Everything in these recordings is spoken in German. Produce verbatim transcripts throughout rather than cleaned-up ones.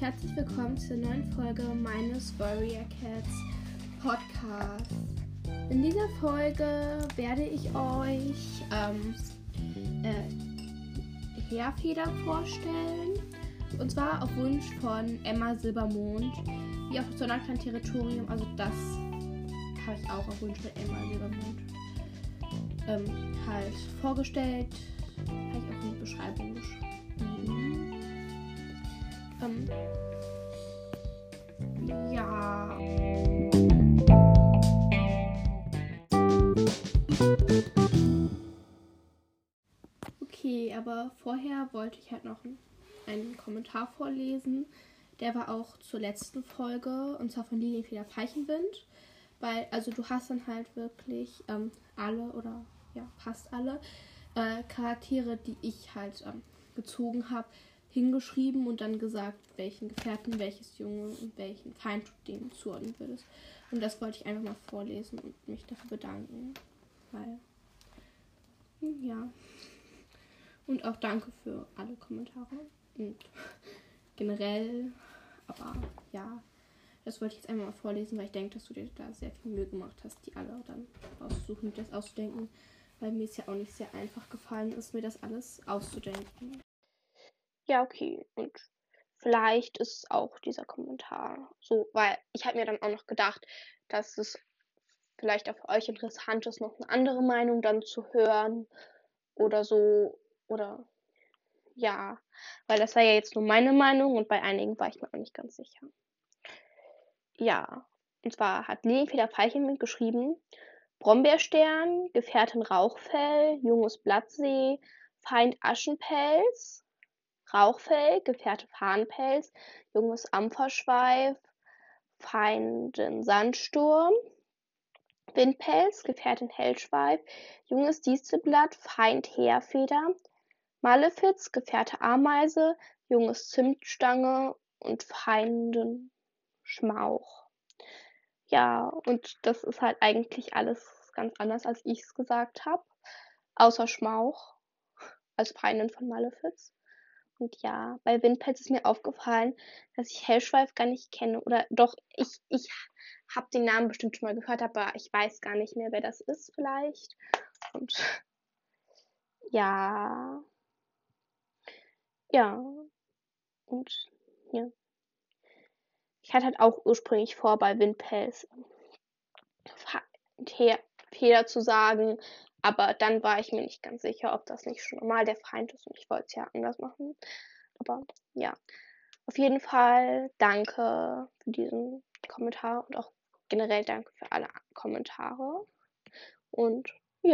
herzlich willkommen zur neuen Folge meines Warrior Cats Podcasts. In dieser Folge werde ich euch ähm, äh, Heerfeder vorstellen. Und zwar auf Wunsch von Emma Silbermond, wie auch Sonderklan-Territorium. Also das habe ich auch auf Wunsch von Emma Silbermond ähm, halt vorgestellt. Habe ich auch in die Beschreibung geschrieben. Ähm, ja. Okay, aber vorher wollte ich halt noch einen Kommentar vorlesen. Der war auch zur letzten Folge, und zwar von Lilienfeder Veilchenwind. Weil, also du hast dann halt wirklich ähm, alle oder ja, fast alle äh, Charaktere, die ich halt ähm, gezogen habe, hingeschrieben und dann gesagt, welchen Gefährten, welches Junge und welchen Feind du dem zuordnen würdest. Und das wollte ich einfach mal vorlesen und mich dafür bedanken. Weil, ja. Und auch danke für alle Kommentare. Und generell, aber ja, das wollte ich jetzt einmal mal vorlesen, weil ich denke, dass du dir da sehr viel Mühe gemacht hast, die alle dann auszusuchen, das auszudenken. Weil mir es ja auch nicht sehr einfach gefallen ist, mir das alles auszudenken. Ja, okay. Und vielleicht ist auch dieser Kommentar so, weil ich habe mir dann auch noch gedacht, dass es vielleicht auch für euch interessant ist, noch eine andere Meinung dann zu hören oder so. Oder ja, weil das war ja jetzt nur meine Meinung und bei einigen war ich mir auch nicht ganz sicher. Ja, und zwar hat Lilienfeder Veilchenwind geschrieben: Brombeerstern, Gefährtin Rauchfell, junges Blattsee, Feind Aschenpelz, Rauchfell, Gefährte Farnpelz, junges Ampferschweif, Feindin Sandsturm, Windpelz, Gefährtin Hellschweif, junges Distelblatt, Feind Heerfeder, Malefiz, Gefährte Ameise, junges Zimtstange und Feindin Schmauch. Ja, und das ist halt eigentlich alles ganz anders, als ich es gesagt habe. Außer Schmauch als Feindin von Malefiz. Und ja, bei Windpelz ist mir aufgefallen, dass ich Hellschweif gar nicht kenne. Oder doch, ich, ich habe den Namen bestimmt schon mal gehört, aber ich weiß gar nicht mehr, wer das ist vielleicht. Und ja. Ja. Und ja. Ich hatte halt auch ursprünglich vor, bei Windpelz Feder zu sagen, aber dann war ich mir nicht ganz sicher, ob das nicht schon normal der Feind ist und ich wollte es ja anders machen. Aber ja, auf jeden Fall danke für diesen Kommentar und auch generell danke für alle Kommentare. Und ja.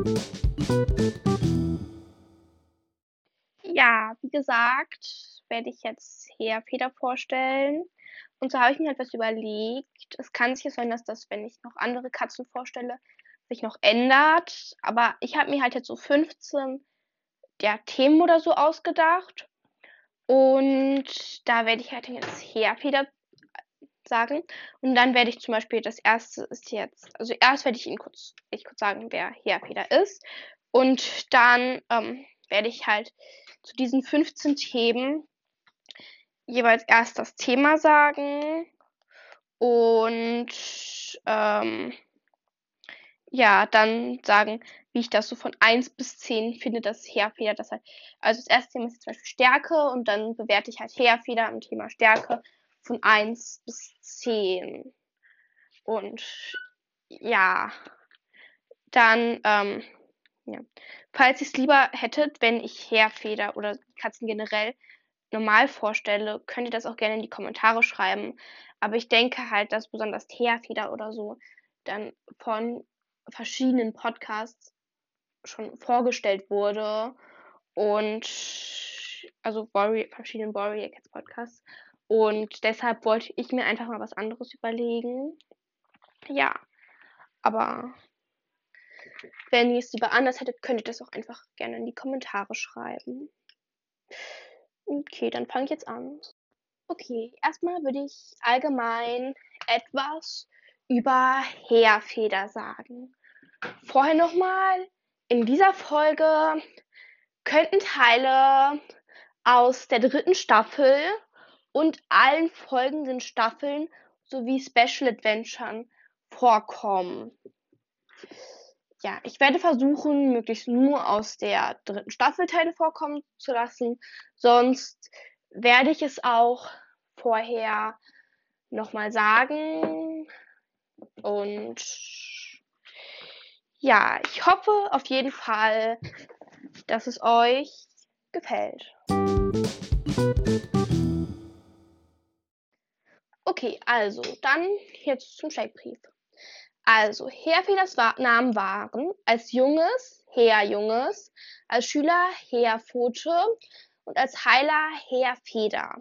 Ja, wie gesagt, werde ich jetzt Heerfeder vorstellen. Und so habe ich mir halt was überlegt. Es kann sich sein, dass das, wenn ich noch andere Katzen vorstelle, sich noch ändert. Aber ich habe mir halt jetzt so fünfzehn ja, Themen oder so ausgedacht. Und da werde ich halt jetzt Heerfeder sagen. Und dann werde ich zum Beispiel, das erste ist jetzt, also erst werde ich Ihnen kurz, ich kurz sagen, wer Heerfeder ist. Und dann ähm, werde ich halt zu diesen fünfzehn Themen jeweils erst das Thema sagen und ähm, ja, dann sagen, wie ich das so von eins bis zehn finde, dass Heerfeder das halt. Also das erste Thema ist zum Beispiel Stärke und dann bewerte ich halt Heerfeder im Thema Stärke von eins bis zehn. Und ja, dann, ähm, ja. Falls ihr es lieber hättet, wenn ich Heerfeder oder Katzen generell normal vorstelle, könnt ihr das auch gerne in die Kommentare schreiben. Aber ich denke halt, dass besonders Heerfeder oder so dann von verschiedenen Podcasts schon vorgestellt wurde. Und also Warrior, verschiedenen Warrior Cats Podcasts. Und deshalb wollte ich mir einfach mal was anderes überlegen. Ja, aber wenn ihr es lieber anders hättet, könnt ihr das auch einfach gerne in die Kommentare schreiben. Okay, dann fange ich jetzt an. Okay, erstmal würde ich allgemein etwas über Heerfeder sagen. Vorher nochmal, in dieser Folge könnten Teile aus der dritten Staffel und allen folgenden Staffeln sowie Special Adventuren vorkommen. Ja, ich werde versuchen, möglichst nur aus der dritten Staffel Teile vorkommen zu lassen. Sonst werde ich es auch vorher nochmal sagen. Und ja, ich hoffe auf jeden Fall, dass es euch gefällt. Okay, also dann jetzt zum Steckbrief. Also, Heerfeders Namen waren als Junges Heer Junges, als Schüler Heer Pfote und als Heiler Heer Feder.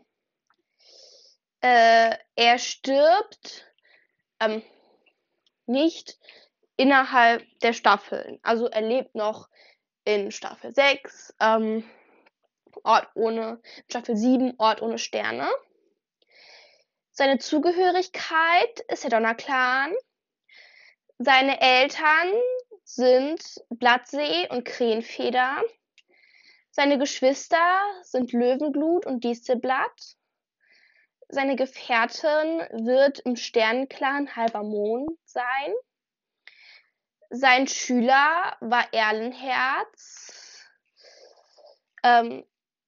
Äh, er stirbt ähm, nicht innerhalb der Staffeln. Also er lebt noch in Staffel sechs, ähm, Ort ohne, Staffel sieben, Ort ohne Sterne. Seine Zugehörigkeit ist der Donnerclan. Seine Eltern sind Blattsee und Krähenfeder. Seine Geschwister sind Löwenglut und Distelblatt. Seine Gefährtin wird im Sternenclan Halber Mond sein. Sein Schüler war Erlenherz. Ähm,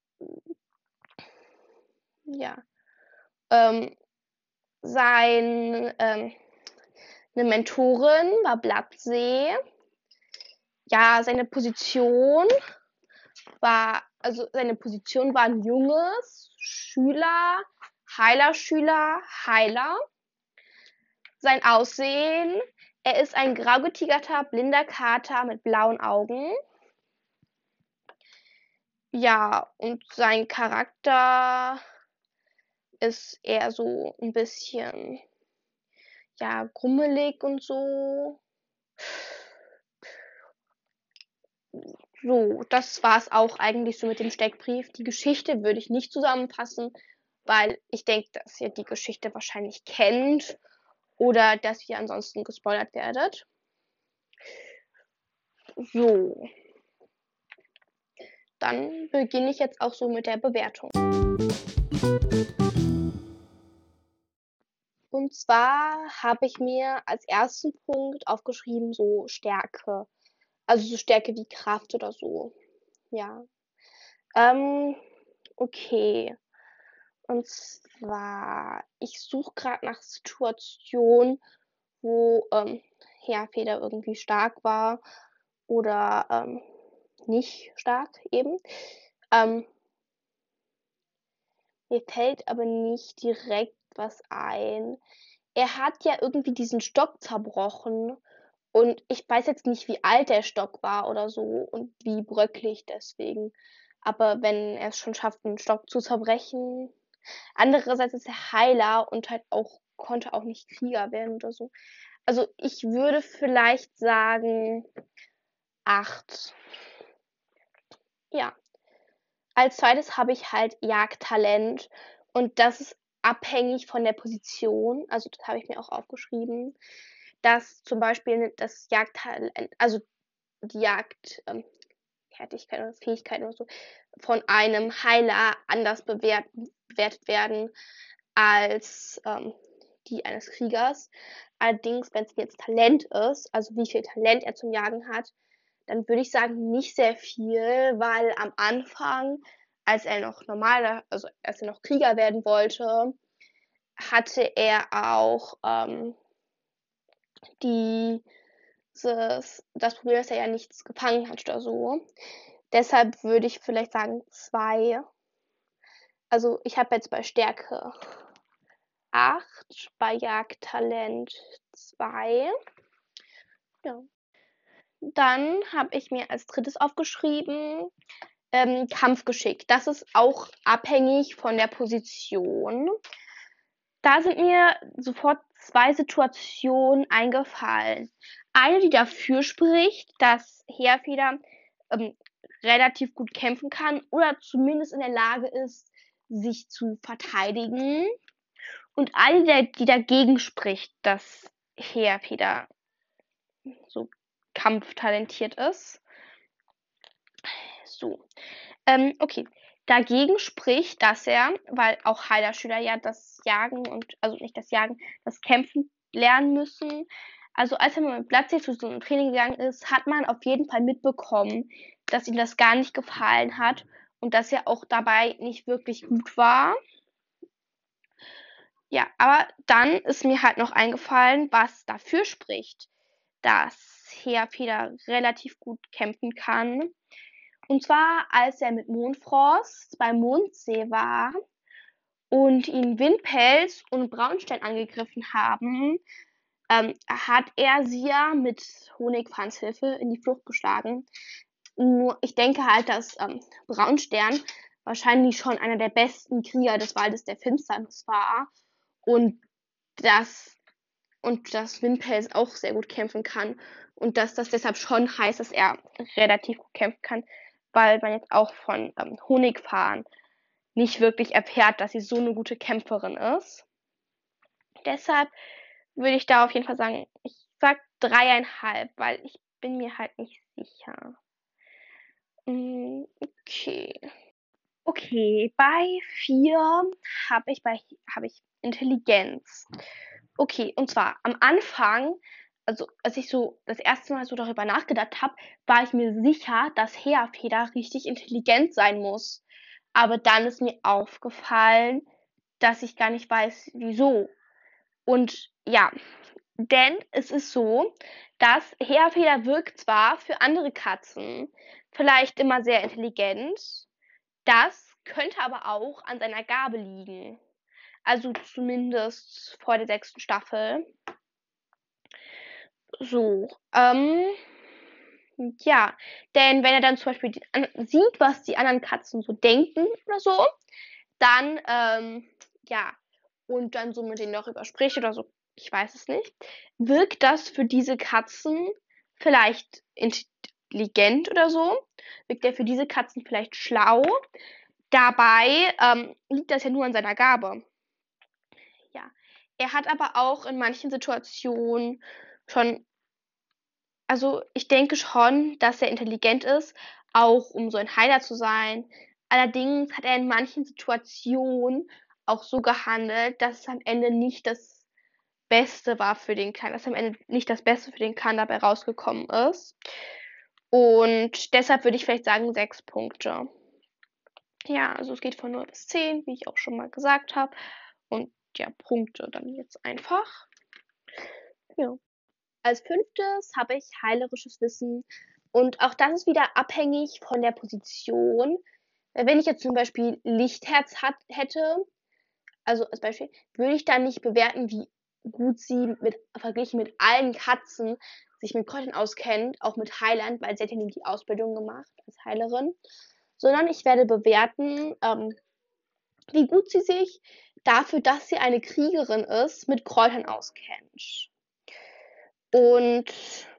ja. Ähm, sein, ähm, eine Mentorin war Blattsee. Ja, seine Position war, also seine Position war ein junges Schüler, Heilerschüler, Heiler. Sein Aussehen, er ist ein grau getigerter, blinder Kater mit blauen Augen. Ja, und sein Charakter ist eher so ein bisschen, ja, grummelig und so. So, das war's auch eigentlich so mit dem Steckbrief. Die Geschichte würde ich nicht zusammenfassen, weil ich denke, dass ihr die Geschichte wahrscheinlich kennt oder dass ihr ansonsten gespoilert werdet. So. Dann beginne ich jetzt auch so mit der Bewertung. Und zwar habe ich mir als ersten Punkt aufgeschrieben, so Stärke. Also so Stärke wie Kraft oder so. Ja. Ähm, okay. Und zwar, ich suche gerade nach Situationen, wo ähm, Heerfeder irgendwie stark war oder ähm, nicht stark eben. Ähm, mir fällt aber nicht direkt was ein. Er hat ja irgendwie diesen Stock zerbrochen und ich weiß jetzt nicht, wie alt der Stock war oder so und wie bröcklig deswegen. Aber wenn er es schon schafft, einen Stock zu zerbrechen. Andererseits ist er Heiler und halt auch, konnte auch nicht Krieger werden oder so. Also ich würde vielleicht sagen acht. Ja. Als zweites habe ich halt Jagdtalent und das ist abhängig von der Position. Also das habe ich mir auch aufgeschrieben, dass zum Beispiel das Jagdtalent, also die Jagd, Fertigkeit oder Fähigkeit oder so, von einem Heiler anders bewert, bewertet werden als ähm, die eines Kriegers. Allerdings, wenn es jetzt Talent ist, also wie viel Talent er zum Jagen hat, dann würde ich sagen, nicht sehr viel, weil am Anfang, als er noch normaler, also als er noch Krieger werden wollte, hatte er auch ähm, die, das, das Problem, dass er ja nichts gefangen hat oder so. Deshalb würde ich vielleicht sagen zwei. Also ich habe jetzt bei Stärke acht, bei Jagdtalent zwei. Ja. Dann habe ich mir als drittes aufgeschrieben, ähm, Kampfgeschick. Das ist auch abhängig von der Position. Da sind mir sofort zwei Situationen eingefallen. Eine, die dafür spricht, dass Heerfeder ähm, relativ gut kämpfen kann oder zumindest in der Lage ist, sich zu verteidigen. Und eine, die dagegen spricht, dass Heerfeder so kampftalentiert ist. So. Ähm, okay. Dagegen spricht, dass er, weil auch Heilerschüler ja das Jagen und, also nicht das Jagen, das Kämpfen lernen müssen. Also als er mit Blattsee zu so einem Training gegangen ist, hat man auf jeden Fall mitbekommen, dass ihm das gar nicht gefallen hat und dass er auch dabei nicht wirklich gut war. Ja, aber dann ist mir halt noch eingefallen, was dafür spricht, dass Heerfeder relativ gut kämpfen kann. Und zwar, als er mit Mondfrost beim Mondsee war und ihn Windpelz und Braunstein angegriffen haben, ähm, hat er sie ja mit Honigfahns Hilfe in die Flucht geschlagen. Nur, ich denke halt, dass ähm, Braunstern wahrscheinlich schon einer der besten Krieger des Waldes der Finsternis war und dass und dass Windpelz auch sehr gut kämpfen kann und dass das deshalb schon heißt, dass er relativ gut kämpfen kann, weil man jetzt auch von ähm, Honigfahren nicht wirklich erfährt, dass sie so eine gute Kämpferin ist. Deshalb würde ich da auf jeden Fall sagen, ich sag dreieinhalb, weil ich bin mir halt nicht sicher. Mm, okay. Okay, bei vier habe ich bei habe ich Intelligenz. Okay, und zwar am Anfang, also als ich so das erste Mal so darüber nachgedacht habe, war ich mir sicher, dass Heerfeder richtig intelligent sein muss. Aber dann ist mir aufgefallen, dass ich gar nicht weiß, wieso. Und ja, denn es ist so, dass Heerfeder wirkt zwar für andere Katzen vielleicht immer sehr intelligent, das könnte aber auch an seiner Gabe liegen. Also zumindest vor der sechsten Staffel. So, ähm, ja, denn wenn er dann zum Beispiel die, an, sieht, was die anderen Katzen so denken oder so, dann, ähm, ja, und dann so mit denen darüber spricht oder so, ich weiß es nicht, wirkt das für diese Katzen vielleicht intelligent oder so, wirkt er für diese Katzen vielleicht schlau. Dabei ähm, liegt das ja nur an seiner Gabe. Ja, er hat aber auch in manchen Situationen schon, also ich denke schon, dass er intelligent ist, auch um so ein Heiler zu sein. Allerdings hat er in manchen Situationen auch so gehandelt, dass es am Ende nicht das Beste war für den Clan, dass am Ende nicht das Beste für den Clan dabei rausgekommen ist. Und deshalb würde ich vielleicht sagen sechs Punkte. Ja, also es geht von null bis zehn, wie ich auch schon mal gesagt habe. Und ja, Punkte dann jetzt einfach. Ja. Als fünftes habe ich heilerisches Wissen. Und auch das ist wieder abhängig von der Position. Wenn ich jetzt zum Beispiel Lichtherz hat, hätte, also als Beispiel, würde ich dann nicht bewerten, wie gut sie mit, verglichen mit allen Katzen sich mit Kräutern auskennt, auch mit Heilern, weil sie hat ja nie die Ausbildung gemacht als Heilerin, sondern ich werde bewerten, ähm, wie gut sie sich dafür, dass sie eine Kriegerin ist, mit Kräutern auskennt. Und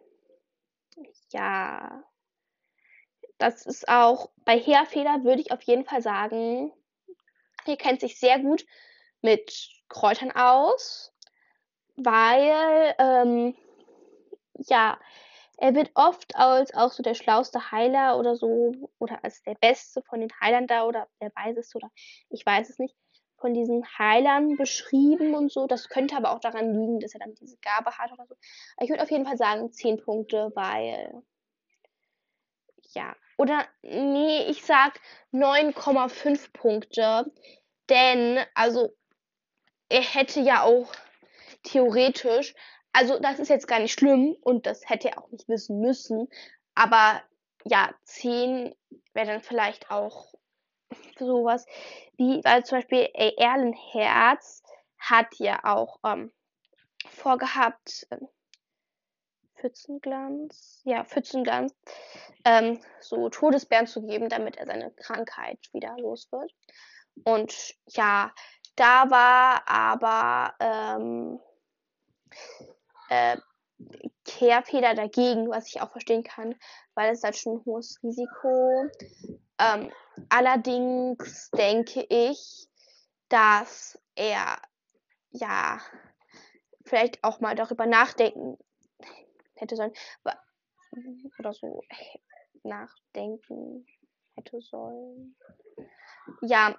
ja, das ist auch bei Heerfeder würde ich auf jeden Fall sagen, er kennt sich sehr gut mit Kräutern aus, weil ähm, ja, er wird oft als auch so der schlauste Heiler oder so oder als der Beste von den Heilern da oder der Weiseste oder ich weiß es nicht, von diesen Heilern beschrieben und so. Das könnte aber auch daran liegen, dass er dann diese Gabe hat oder so. Ich würde auf jeden Fall sagen zehn Punkte, weil ja, oder nee, ich sag neun Komma fünf Punkte, denn also er hätte ja auch theoretisch, also das ist jetzt gar nicht schlimm und das hätte er auch nicht wissen müssen, aber ja, zehn wäre dann vielleicht auch sowas wie, weil zum Beispiel ey, Erlenherz hat ja auch ähm, vorgehabt, ähm, Pfützenglanz, ja, Pfützenglanz, ähm, so Todesbeeren zu geben, damit er seine Krankheit wieder los wird. Und ja, da war aber ähm, äh, Kehrfeder dagegen, was ich auch verstehen kann, weil es halt schon ein hohes Risiko. Ähm, allerdings denke ich, dass er ja vielleicht auch mal darüber nachdenken hätte sollen oder so nachdenken. hätte sollen. Ja,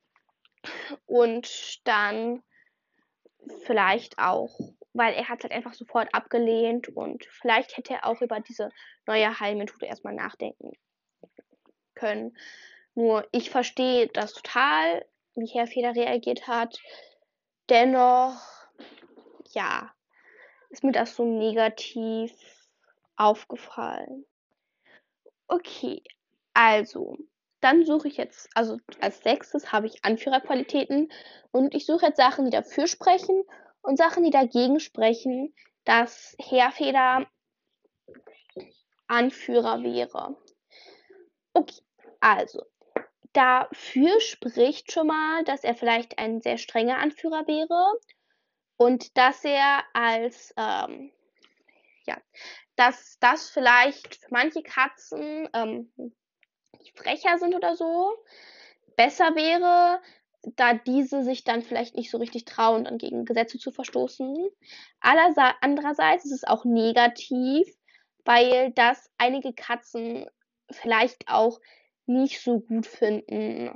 und dann vielleicht auch, weil er hat halt einfach sofort abgelehnt und vielleicht hätte er auch über diese neue Heilmethode erstmal nachdenken können. Nur ich verstehe das total, wie Herr Feder reagiert hat. Dennoch, ja, ist mir das so negativ aufgefallen. Okay, also, dann suche ich jetzt, also als sechstes habe ich Anführerqualitäten und ich suche jetzt Sachen, die dafür sprechen und Sachen, die dagegen sprechen, dass Herr Feder Anführer wäre. Okay, also, dafür spricht schon mal, dass er vielleicht ein sehr strenger Anführer wäre und dass er als, ähm, ja, dass das vielleicht für manche Katzen, ähm, die frecher sind oder so, besser wäre, da diese sich dann vielleicht nicht so richtig trauen, dann gegen Gesetze zu verstoßen. Allersa andererseits ist es auch negativ, weil das einige Katzen vielleicht auch nicht so gut finden.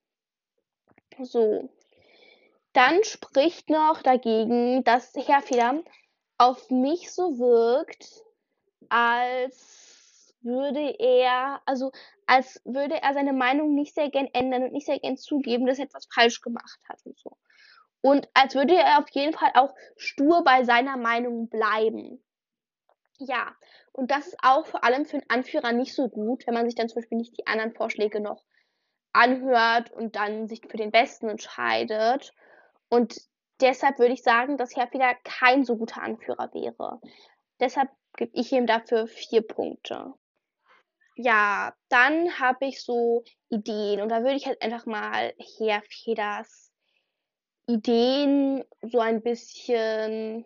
So. Dann spricht noch dagegen, dass Herr Feder auf mich so wirkt, als würde er, also als würde er seine Meinung nicht sehr gern ändern und nicht sehr gern zugeben, dass er etwas falsch gemacht hat und so. Und als würde er auf jeden Fall auch stur bei seiner Meinung bleiben. Ja, und das ist auch vor allem für einen Anführer nicht so gut, wenn man sich dann zum Beispiel nicht die anderen Vorschläge noch anhört und dann sich für den Besten entscheidet. Und deshalb würde ich sagen, dass Herr Feder kein so guter Anführer wäre. Deshalb gebe ich ihm dafür vier Punkte. Ja, dann habe ich so Ideen und da würde ich halt einfach mal Herr Feders Ideen so ein bisschen,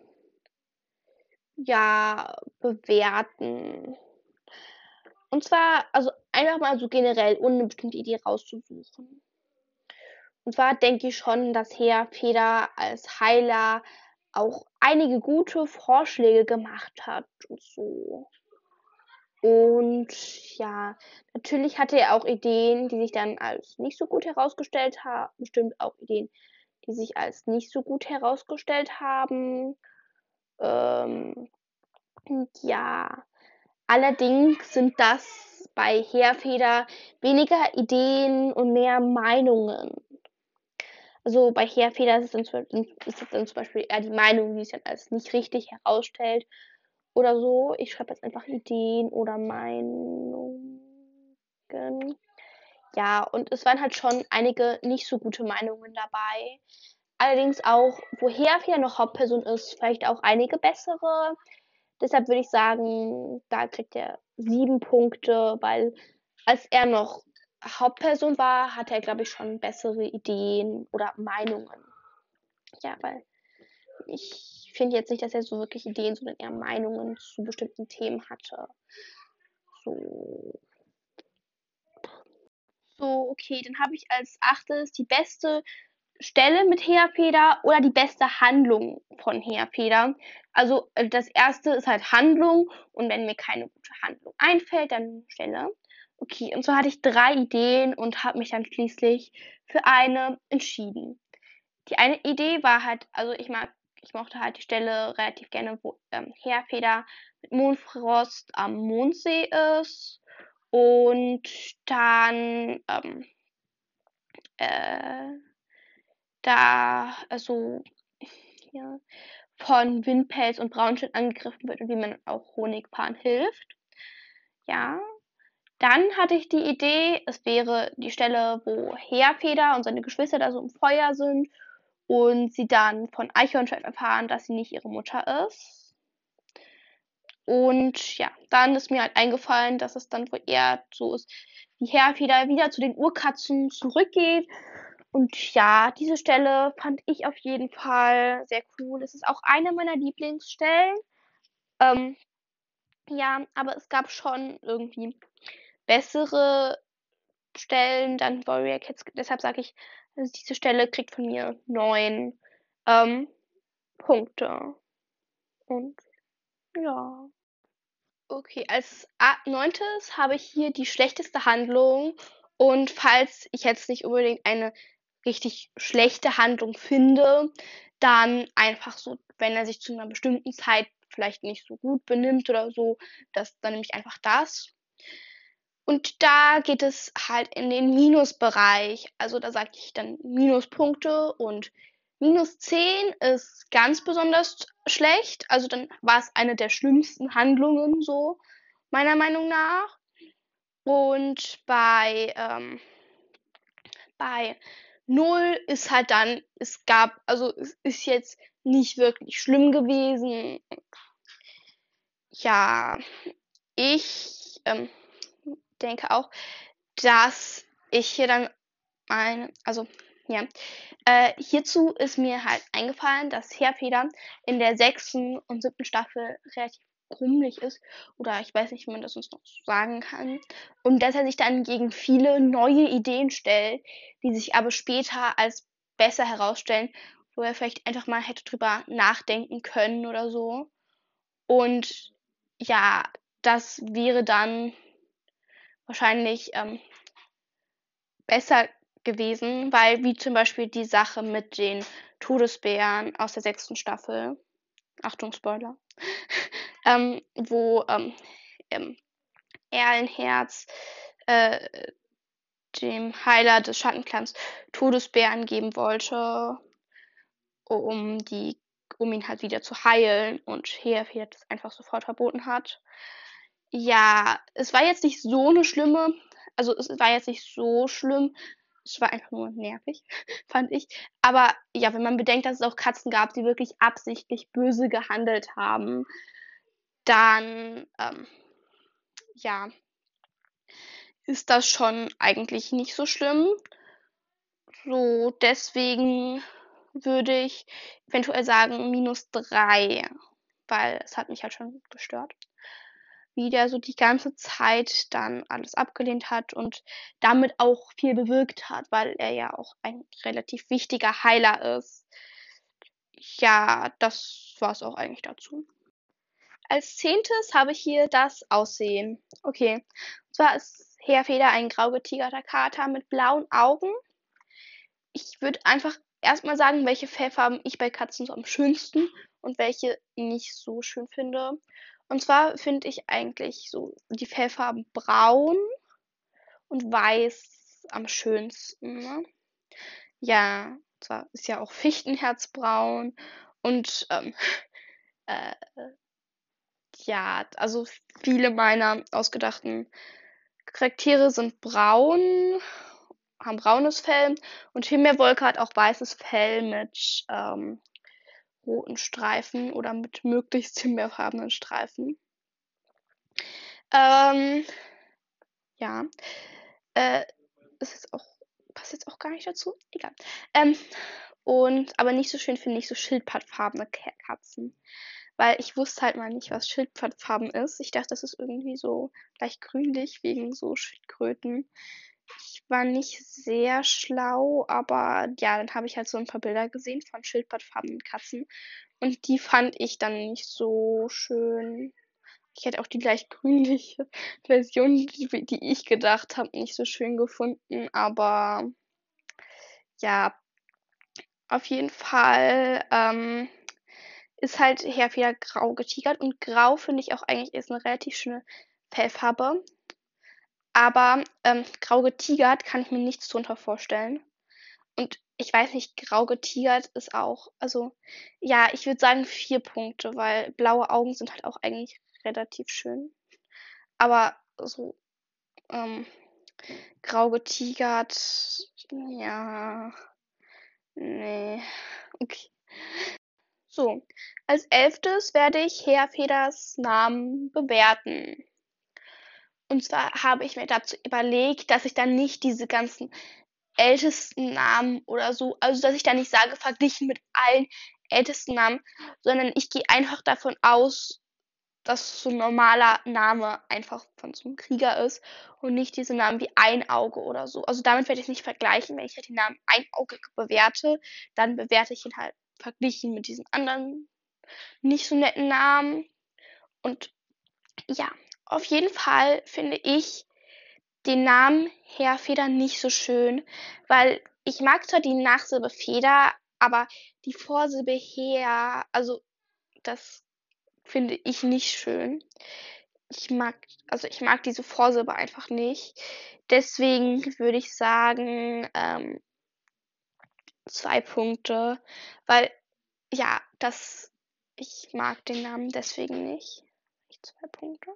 ja, bewerten. Und zwar, also einfach mal so generell, ohne eine bestimmte Idee rauszusuchen. Und zwar denke ich schon, dass Herr Feder als Heiler auch einige gute Vorschläge gemacht hat und so. Und ja, natürlich hatte er auch Ideen, die sich dann als nicht so gut herausgestellt haben. Bestimmt auch Ideen, die sich als nicht so gut herausgestellt haben. Ähm, ja, allerdings sind das bei Herr Feder weniger Ideen und mehr Meinungen. Also bei Herr Feder ist es dann, ist es dann zum Beispiel eher die Meinung, die sich dann als nicht richtig herausstellt oder so. Ich schreibe jetzt einfach Ideen oder Meinungen. Ja, und es waren halt schon einige nicht so gute Meinungen dabei. Allerdings auch, woher Feder noch Hauptperson ist, vielleicht auch einige bessere. Deshalb würde ich sagen, da kriegt er sieben Punkte, weil als er noch Hauptperson war, hatte er, glaube ich, schon bessere Ideen oder Meinungen. Ja, weil ich finde jetzt nicht, dass er so wirklich Ideen, sondern eher Meinungen zu bestimmten Themen hatte. So. So, okay, dann habe ich als achtes die beste Stelle mit Herr Feder oder die beste Handlung von Herr Feder. Also äh, das erste ist halt Handlung und wenn mir keine gute Handlung einfällt, dann Stelle. Okay, und so hatte ich drei Ideen und habe mich dann schließlich für eine entschieden. Die eine Idee war halt, also ich mag, ich mochte halt die Stelle relativ gerne, wo ähm, Herr Feder mit Mondfrost am Mondsee ist und dann ähm, äh, da also ja, von Windpelz und Braunschnitt angegriffen wird und wie man auch Honigpan hilft. Ja. Dann hatte ich die Idee, es wäre die Stelle, wo Heerfeder und seine Geschwister da so im Feuer sind und sie dann von Eichhornschweif erfahren, dass sie nicht ihre Mutter ist. Und ja, dann ist mir halt eingefallen, dass es dann wohl eher so ist, wie Heerfeder wieder zu den Urkatzen zurückgeht. Und ja, diese Stelle fand ich auf jeden Fall sehr cool. Es ist auch eine meiner Lieblingsstellen. Ähm, ja, aber es gab schon irgendwie bessere Stellen, dann Warrior Cats. Deshalb sage ich, also diese Stelle kriegt von mir neun ähm, Punkte. Und ja. Okay, als a- neuntes habe ich hier die schlechteste Handlung. Und falls ich jetzt nicht unbedingt eine richtig schlechte Handlung finde, dann einfach so, wenn er sich zu einer bestimmten Zeit vielleicht nicht so gut benimmt oder so, das, dann nehme ich einfach das. Und da geht es halt in den Minusbereich. Also da sage ich dann Minuspunkte und minus zehn ist ganz besonders schlecht. Also dann war es eine der schlimmsten Handlungen so, meiner Meinung nach. Und bei, ähm, bei null ist halt dann, es gab, also es ist jetzt nicht wirklich schlimm gewesen. Ja, ich ähm, denke auch, dass ich hier dann mein, also ja, äh, hierzu ist mir halt eingefallen, dass Heerfeder in der sechsten und siebten Staffel relativ krummelig ist, oder ich weiß nicht, wie man das uns noch so sagen kann, und dass er sich dann gegen viele neue Ideen stellt, die sich aber später als besser herausstellen, wo er vielleicht einfach mal hätte drüber nachdenken können oder so. Und ja, das wäre dann wahrscheinlich ähm, besser gewesen, weil wie zum Beispiel die Sache mit den Todesbären aus der sechsten Staffel, Achtung Spoiler, ähm, wo ähm, ähm, Erlenherz äh, dem Heiler des Schattenclans Todesbären geben wollte, um die um ihn halt wieder zu heilen, und Heerfeder das einfach sofort verboten hat. Ja, es war jetzt nicht so eine schlimme, also es war jetzt nicht so schlimm. Es war einfach nur nervig, fand ich. Aber ja, wenn man bedenkt, dass es auch Katzen gab, die wirklich absichtlich böse gehandelt haben, dann ähm, ja, ist das schon eigentlich nicht so schlimm. So, deswegen würde ich eventuell sagen minus drei, weil es hat mich halt schon gestört, wie der so die ganze Zeit dann alles abgelehnt hat und damit auch viel bewirkt hat, weil er ja auch ein relativ wichtiger Heiler ist. Ja, das war's auch eigentlich dazu. Als zehntes habe ich hier das Aussehen. Okay, und zwar ist Heerfeder ein grau getigerter Kater mit blauen Augen. Ich würde einfach erstmal sagen, welche Fellfarben ich bei Katzen so am schönsten und welche nicht so schön finde. Und zwar finde ich eigentlich so die Fellfarben braun und weiß am schönsten. Ne? Ja, zwar ist ja auch Fichtenherzbraun und ähm, äh, ja, also viele meiner ausgedachten Charaktere sind braun, haben braunes Fell, und Himbeerwolke hat auch weißes Fell mit ähm, roten Streifen oder mit möglichst himbeerfarbenen Streifen. Ähm, ja, äh, ist jetzt auch, passt jetzt auch gar nicht dazu. Egal. Ähm, und, aber nicht so schön finde ich so schildpattfarbene Katzen. Weil ich wusste halt mal nicht, was Schildpattfarben ist. Ich dachte, das ist irgendwie so leicht grünlich wegen so Schildkröten. Ich war nicht sehr schlau, aber ja, dann habe ich halt so ein paar Bilder gesehen von schildpattfarbenen Katzen. Und die fand ich dann nicht so schön. Ich hätte auch die leicht grünliche Version, die, die ich gedacht habe, nicht so schön gefunden. Aber ja, auf jeden Fall ähm, ist halt Heerfeder grau getigert. Und grau finde ich auch eigentlich ist eine relativ schöne Fellfarbe. Aber ähm, grau getigert kann ich mir nichts drunter vorstellen. Und ich weiß nicht, grau getigert ist auch, also ja, ich würde sagen vier Punkte, weil blaue Augen sind halt auch eigentlich relativ schön. Aber so ähm, grau getigert, ja, nee, okay. So, als elftes werde ich Heerfeders Namen bewerten. Und zwar habe ich mir dazu überlegt, dass ich dann nicht diese ganzen ältesten Namen oder so, also dass ich da nicht sage, verglichen mit allen ältesten Namen, sondern ich gehe einfach davon aus, dass so ein normaler Name einfach von so einem Krieger ist und nicht diese Namen wie Einauge oder so. Also damit werde ich es nicht vergleichen. Wenn ich halt den Namen Einauge bewerte, dann bewerte ich ihn halt verglichen mit diesen anderen nicht so netten Namen. Und Ja, auf jeden Fall finde ich den Namen Heerfeder nicht so schön, weil ich mag zwar die Nachsilbe Feder, aber die Vorsilbe Heer, also das finde ich nicht schön. Ich mag, also ich mag diese Vorsilbe einfach nicht. Deswegen würde ich sagen, ähm, zwei Punkte, weil ja, das, ich mag den Namen deswegen nicht. Ich zwei Punkte.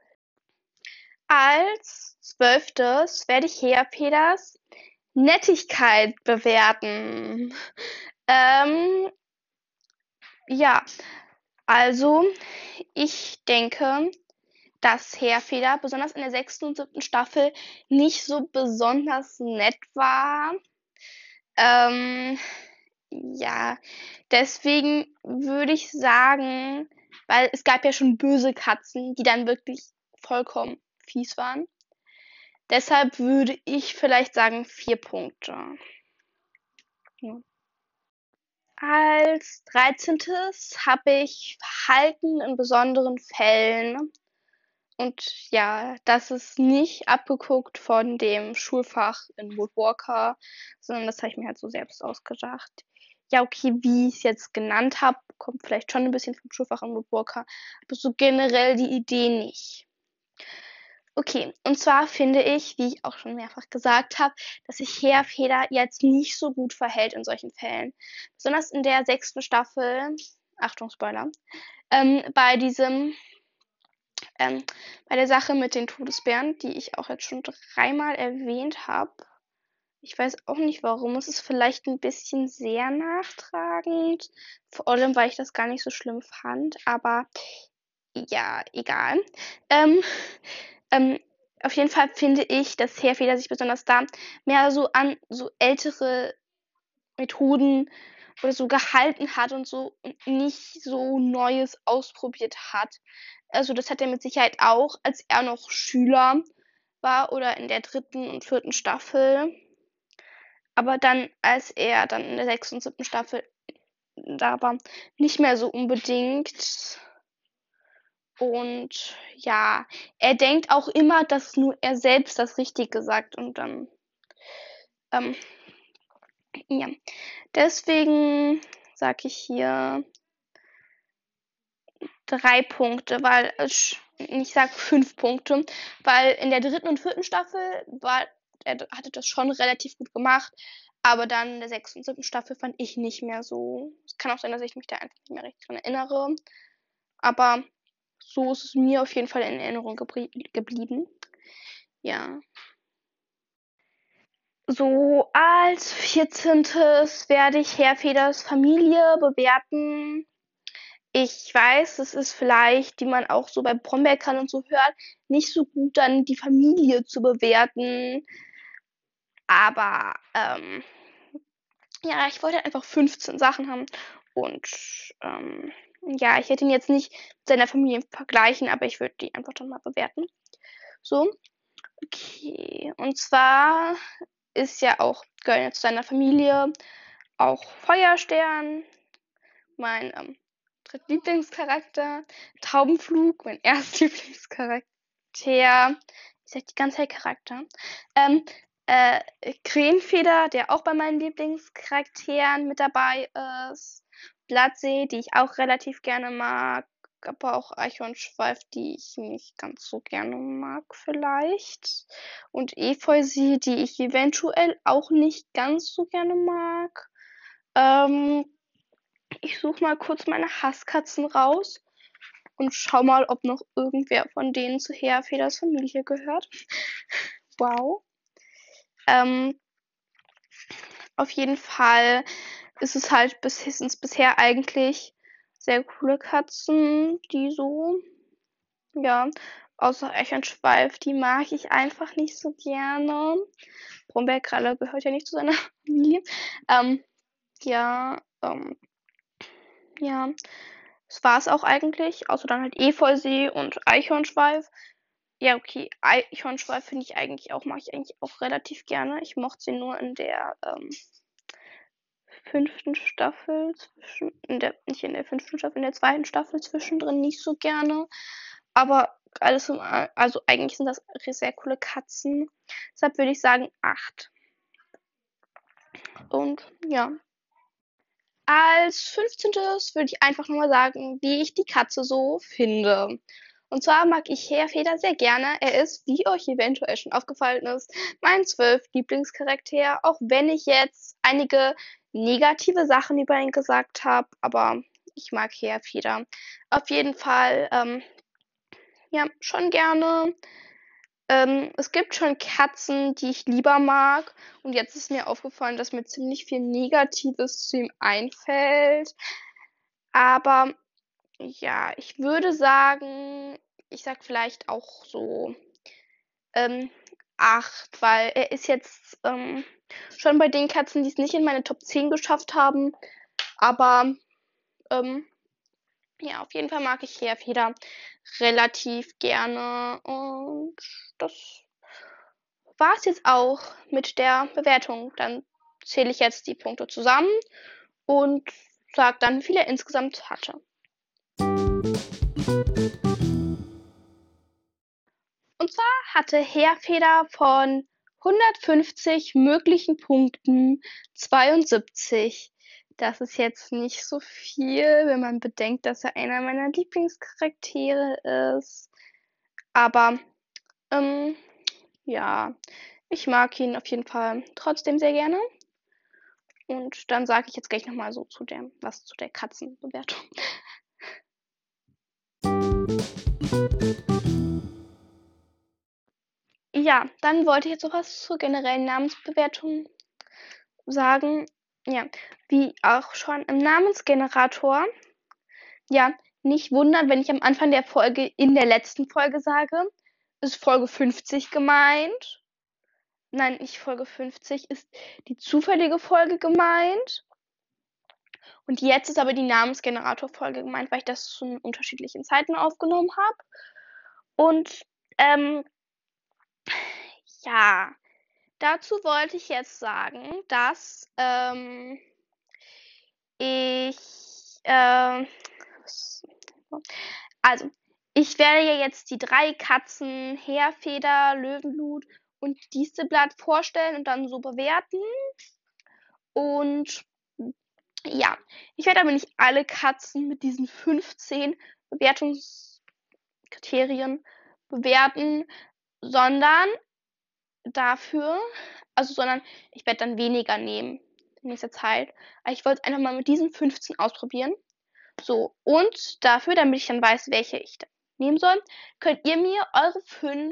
Als Zwölftes werde ich Heerfeders Nettigkeit bewerten. Ähm, ja, also ich denke, dass Heerfeder besonders in der sechsten und siebten Staffel nicht so besonders nett war. Ähm, ja, deswegen würde ich sagen, weil es gab ja schon böse Katzen, die dann wirklich vollkommen fies waren. Deshalb würde ich vielleicht sagen vier Punkte. Ja. Als dreizehntes habe ich Verhalten in besonderen Fällen. Und ja, das ist nicht abgeguckt von dem Schulfach in Woodwalker, sondern das habe ich mir halt so selbst ausgedacht. Ja, okay, wie ich es jetzt genannt habe, kommt vielleicht schon ein bisschen vom Schulfach in Woodwalker, aber so generell die Idee nicht. Okay, und zwar finde ich, wie ich auch schon mehrfach gesagt habe, dass sich Heerfeder jetzt nicht so gut verhält in solchen Fällen. Besonders in der sechsten Staffel, Achtung, Spoiler, ähm, bei diesem, ähm, bei der Sache mit den Todesbären, die ich auch jetzt schon dreimal erwähnt habe. Ich weiß auch nicht warum. Es ist vielleicht ein bisschen sehr nachtragend, vor allem, weil ich das gar nicht so schlimm fand, aber ja, egal. Ähm, ähm, auf jeden Fall finde ich, dass Heerfeder sich besonders da mehr so an so ältere Methoden oder so gehalten hat und so und nicht so Neues ausprobiert hat. Also das hat er mit Sicherheit auch, als er noch Schüler war oder in der dritten und vierten Staffel. Aber dann, als er dann in der sechsten und siebten Staffel da war, nicht mehr so unbedingt. Und ja, er denkt auch immer, dass nur er selbst das Richtige sagt und dann, ähm, ja. Deswegen sage ich hier drei Punkte, weil ich sage fünf Punkte, weil in der dritten und vierten Staffel war, er hatte das schon relativ gut gemacht, aber dann in der sechsten und siebten Staffel fand ich nicht mehr so. Es kann auch sein, dass ich mich da einfach nicht mehr richtig dran erinnere, aber so ist es mir auf jeden Fall in Erinnerung geblieben. Ja. So, als vierzehntes werde ich Heerfeders Familie bewerten. Ich weiß, es ist vielleicht, die man auch so bei Brombeerkran und so hört, nicht so gut dann die Familie zu bewerten. Aber ähm, ja, ich wollte einfach fünfzehn Sachen haben. Und ähm, ja, ich hätte ihn jetzt nicht mit seiner Familie vergleichen, aber ich würde die einfach dann mal bewerten. So, okay. Und zwar ist ja auch, gehören ja zu seiner Familie auch Feuerstern, mein ähm, Drittlieblingscharakter, Taubenflug, mein Erstlieblingscharakter, ich sag die ganze Zeit Charakter, ähm, äh, Krähenfeder, der auch bei meinen Lieblingscharakteren mit dabei ist, Blattsee, die ich auch relativ gerne mag, aber auch Eichhornschweif, die ich nicht ganz so gerne mag vielleicht. Und Efeusie, die ich eventuell auch nicht ganz so gerne mag. Ähm, ich suche mal kurz meine Hasskatzen raus und schau mal, ob noch irgendwer von denen zu Heerfeders Familie gehört. Wow. Ähm, auf jeden Fall ist es halt bis, sind es bisher eigentlich sehr coole Katzen, die so, ja, außer Eichhornschweif, die mag ich einfach nicht so gerne. Brombeerkralle gehört ja nicht zu seiner Familie. Ähm, ja, ähm, ja, das war es auch eigentlich, außer dann halt Efeusee und Eichhornschweif. Ja, okay, Eichhornschweif finde ich eigentlich auch, mag ich eigentlich auch relativ gerne. Ich mochte sie nur in der ähm, fünften Staffel, zwischen, in der, nicht in der fünften Staffel, in der zweiten Staffel zwischendrin nicht so gerne. Aber alles, also eigentlich sind das sehr coole Katzen. Deshalb würde ich sagen acht. Und ja. Als fünfzehntes würde ich einfach nochmal sagen, wie ich die Katze so finde. Und zwar mag ich Herr Feder sehr gerne. Er ist, wie euch eventuell schon aufgefallen ist, mein zwölf Lieblingscharakter, auch wenn ich jetzt einige negative Sachen über ihn gesagt habe, aber ich mag Herr Feder auf jeden Fall ähm, ja schon gerne. Ähm, es gibt schon Katzen, die ich lieber mag. Und jetzt ist mir aufgefallen, dass mir ziemlich viel Negatives zu ihm einfällt. Aber ja, ich würde sagen, ich sag vielleicht auch so ähm, acht, weil er ist jetzt ähm, schon bei den Katzen, die es nicht in meine Top zehn geschafft haben. Aber ähm, ja, auf jeden Fall mag ich Herr Feder relativ gerne. Und das war es jetzt auch mit der Bewertung. Dann zähle ich jetzt die Punkte zusammen und sage dann, wie viel er insgesamt hatte. Und zwar hatte Herr Feder von hundertfünfzig möglichen Punkten zweiundsiebzig. Das ist jetzt nicht so viel, wenn man bedenkt, dass er einer meiner Lieblingscharaktere ist. Aber ähm, ja, ich mag ihn auf jeden Fall trotzdem sehr gerne. Und dann sage ich jetzt gleich nochmal so zu der, was zu der Katzenbewertung. Ja, dann wollte ich jetzt noch was zur generellen Namensbewertung sagen. Ja, wie auch schon im Namensgenerator. Ja, nicht wundern, wenn ich am Anfang der Folge in der letzten Folge sage, ist Folge fünfzig gemeint. Nein, nicht Folge fünfzig, ist die zufällige Folge gemeint. Und jetzt ist aber die Namensgenerator-Folge gemeint, weil ich das zu unterschiedlichen Zeiten aufgenommen habe. Und ähm, ja, dazu wollte ich jetzt sagen, dass ähm, ich äh, also ich werde ja jetzt die drei Katzen Heerfeder, Löwenblut und Distelblatt vorstellen und dann so bewerten. Und ja, ich werde aber nicht alle Katzen mit diesen fünfzehn Bewertungskriterien bewerten, sondern dafür, also sondern ich werde dann weniger nehmen in nächster Zeit. Aber ich wollte es einfach mal mit diesen fünfzehn ausprobieren. So, und dafür, damit ich dann weiß, welche ich dann nehmen soll, könnt ihr mir eure fünf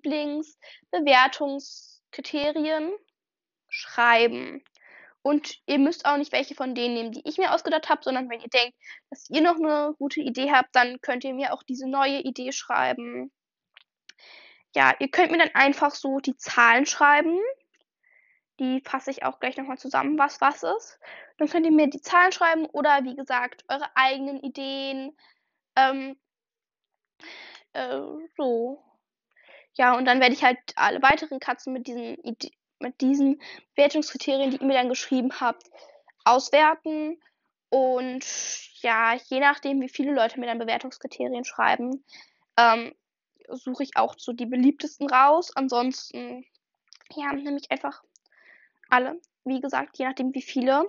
Lieblingsbewertungskriterien schreiben. Und ihr müsst auch nicht welche von denen nehmen, die ich mir ausgedacht habe, sondern wenn ihr denkt, dass ihr noch eine gute Idee habt, dann könnt ihr mir auch diese neue Idee schreiben. Ja, ihr könnt mir dann einfach so die Zahlen schreiben. Die fasse ich auch gleich nochmal zusammen, was was ist. Dann könnt ihr mir die Zahlen schreiben oder wie gesagt, eure eigenen Ideen. Ähm, äh, so. Ja, und dann werde ich halt alle weiteren Katzen mit diesen, Ide mit diesen Wertungskriterien, die ihr mir dann geschrieben habt, auswerten. Und ja, je nachdem, wie viele Leute mir dann Bewertungskriterien schreiben, ähm, suche ich auch so die beliebtesten raus. Ansonsten, ja, nehme ich einfach alle. Wie gesagt, je nachdem, wie viele.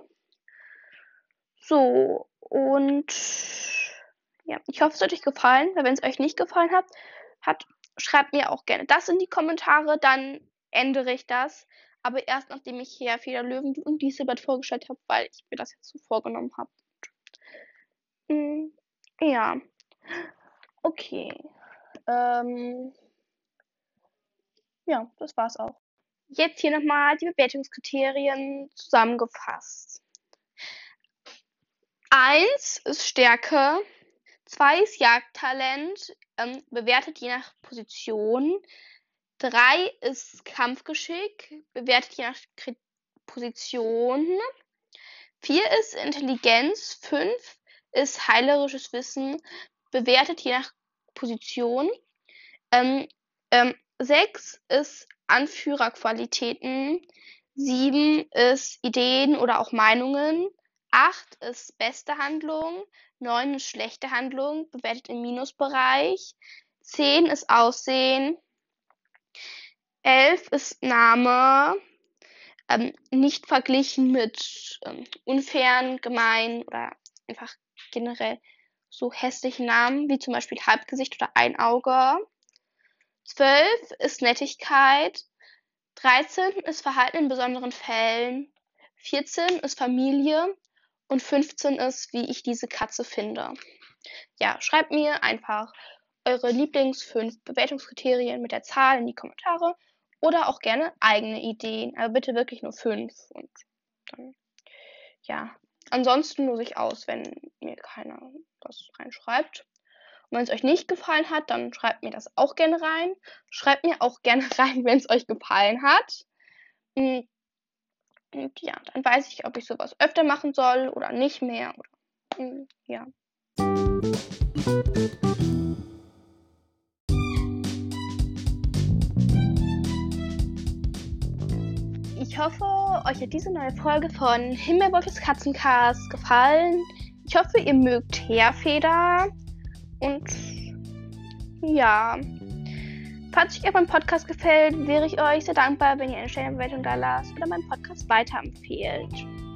So, und ja, ich hoffe, es hat euch gefallen. Weil wenn es euch nicht gefallen hat, hat, schreibt mir auch gerne das in die Kommentare, dann ändere ich das. Aber erst nachdem ich hier Feder Löwen und Distelblatt vorgestellt habe, weil ich mir das jetzt so vorgenommen habe. Hm, ja. Okay. Ähm, ja, das war's auch. Jetzt hier nochmal die Bewertungskriterien zusammengefasst. Eins ist Stärke, zwei ist Jagdtalent, ähm, bewertet je nach Position. Drei ist Kampfgeschick, bewertet je nach Kri Position. Vier ist Intelligenz, fünf ist heilerisches Wissen, bewertet je nach Position. Ähm, ähm, sechs ist Anführerqualitäten, sieben ist Ideen oder auch Meinungen, acht ist beste Handlung, neun ist schlechte Handlung, bewertet im Minusbereich, zehn ist Aussehen. elf ist Name. Ähm, nicht verglichen mit ähm, unfairen, gemein oder einfach generell so hässlichen Namen, wie zum Beispiel Halbgesicht oder Einauge. zwölf ist Nettigkeit. dreizehn ist Verhalten in besonderen Fällen. vierzehn ist Familie. Und fünfzehn ist, wie ich diese Katze finde. Ja, schreibt mir einfach eure Lieblings fünf Bewertungskriterien mit der Zahl in die Kommentare. Oder auch gerne eigene Ideen. Aber bitte wirklich nur fünf. Und dann, ja. Ansonsten lose ich aus, wenn mir keiner was reinschreibt. Und wenn es euch nicht gefallen hat, dann schreibt mir das auch gerne rein. Schreibt mir auch gerne rein, wenn es euch gefallen hat. Und ja, dann weiß ich, ob ich sowas öfter machen soll oder nicht mehr. Oder, ja. Ich hoffe, euch hat diese neue Folge von Himmelwolfes Katzencast gefallen. Ich hoffe, ihr mögt Heerfeder. Und ja, falls euch mein Podcast gefällt, wäre ich euch sehr dankbar, wenn ihr eine Stellenbewertung da lasst oder meinen Podcast weiterempfehlt.